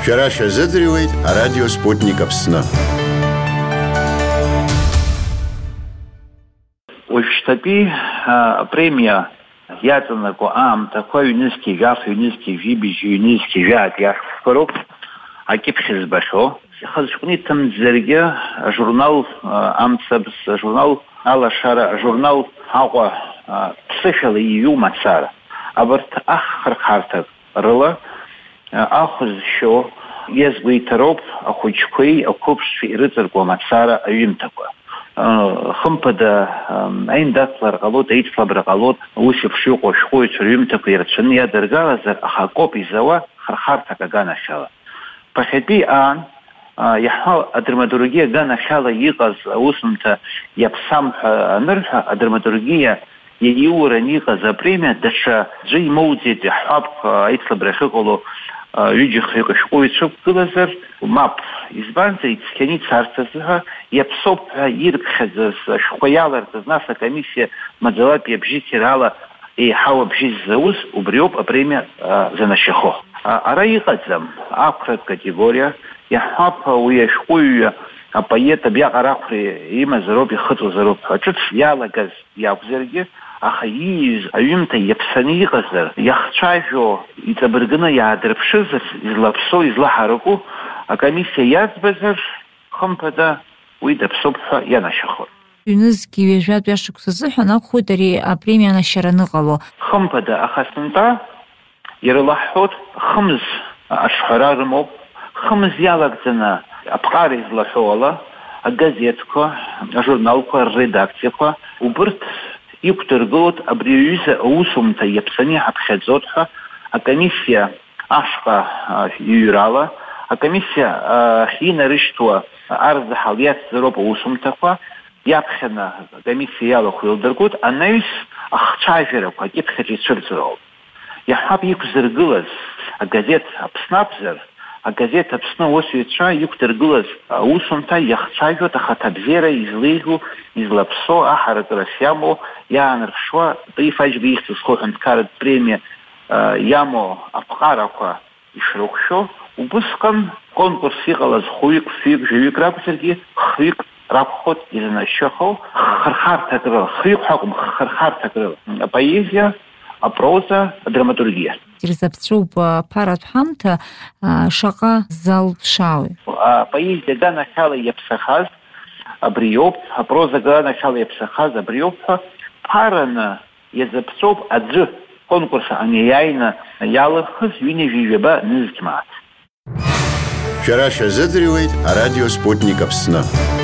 Шәара шәазыӡырҩуеит арадио Спутник Аԥсны. Уажәшьҭатәи апремиа иаҵанаго аамҭақәа ҩнызқьи жәах, ҩнызқьи жәибжь, ҩнызқьи жәаак иахьфақәа роуп акьыԥхь збахьоу. Ихазшәҟны иҭымҵзаргьы ажурнал Амцабз, ажурнал Алашара, ажурнал Аҟәа ԥсышәала иҩу мацара. Абарҭ аххырхарҭак рыла ахәа зшьо иазгәеиҭароуп ахәыҷқәеи ақәыԥшцәеи ирыҵаркуа мацара аҩымҭақәа. Хымԥада аиндаҭлар ҟалоит, аиҭфабра ҟалоит, ус еиԥш иҟоу ашәҟәыҩҩцәа рҩымҭақәа ирацәаны иадыргалазар, аха акоуп изауа хырхарҭак аганахьала. Ԥахьатәи аан иаҳҳәо адраматургиа аганахьала иҟаз аусумҭа иаԥсам ҳәа анырҳәа, адраматургиа иаиуран иҟаз апремиа даҽа ӡәы имоуӡеит иаҳҳәап аиҭлабра ахьыҟало ҩыџьа-хҩык ашәҟәыҩҩцәа ықәгылазар, мап, избанзар ицқьаны ицарц азыҳәа иаԥсоуп ҳәа ирԥхьаӡаз ашәҟәқәа иаларҵаз, нас акомиссиа маӡалатәи абжьыцрала ала еиҳау абжьыц зауз, убриоуп апремиа занашьахо. Ара иҟаӡам ақәратә категориа, иаҳҳәап уи ашәҟәыҩҩы апоет абиаҟарақәра имазароуп, ихыҵуазароуп ҳәа ҿыц иалагаз иакәзаргьы, аха ииз аҩымҭа иаԥсаны иҟазар, иахцәажәо, иҵабыргны иаадырԥшызар, излаԥсоу, излаҳараку акомиссиа иаӡбазар, хымԥада уи даԥсоуп ҳәа ианашьахоит. Ҩнызқьи ҩажәатә ашықәс азыҳәан акәхоит ари апремиа анашьара аныҟало. Хымԥада ахасынтәа ирылаҳҳәоит хымз аҽҳәара рымоуп, хымз иалагӡаны аԥҟара излаҳәо ала агазеҭқәа, ажурналқәа, арредакциақәа, убырҭ иқәдыргылоит абри аҩыза аусумҭа иаԥсаны иҳаԥхьаӡоит ҳәа акомиссиа ашҟа иҩрала, акомиссиа инарышьҭуа арзаҳал иацзароуп аусумҭақәа, иаԥхьаны акомиссиа иалахәо илдыргоит, анаҩс ахцәажәарақәа акьыԥхьаҿ ицәырҵроуп. Иаҳҳәап иқәзыргылаз агазеҭ Аԥсны акәзар, агазеҭ Аԥсны аусуҩцәа иқәдыргылаз аусумҭа иахцәажәоит ахаҭабзиара излеиӷьу, излаԥсо, аҳаракырас иамоу, иаанарԥшуа, Таиф Аџьба ихьӡыз хәыҳәынҭқарратә премиа иамоу аԥҟарақәа ишрыхәшәо, убысҟан конкурс иҟалаз хәҩык, фҩык, жәаҩык ракәзаргьы, хҩык ракәхоит изанашьахо, хырхарҭак рыла, хҩык ҳәа акәым, хырхарҭак рыла, апоезиа, апроза, адраматургиа. Ирзаԥҵәоуп аԥаратә ҳамҭа шаҟа залԥшааҩ. Апоезиа аганахьала иаԥсахаз абриоуп, апроза аганахьала иаԥсахаз абриоуп ҳәа ԥараны иазаԥҵәоуп аӡәы конкурс аниааины иалырхыз ҩынҩажәи-жәаба нызқь мааҭ. Шәара шәазыӡырҩуеит арадио Спутник Аԥсны.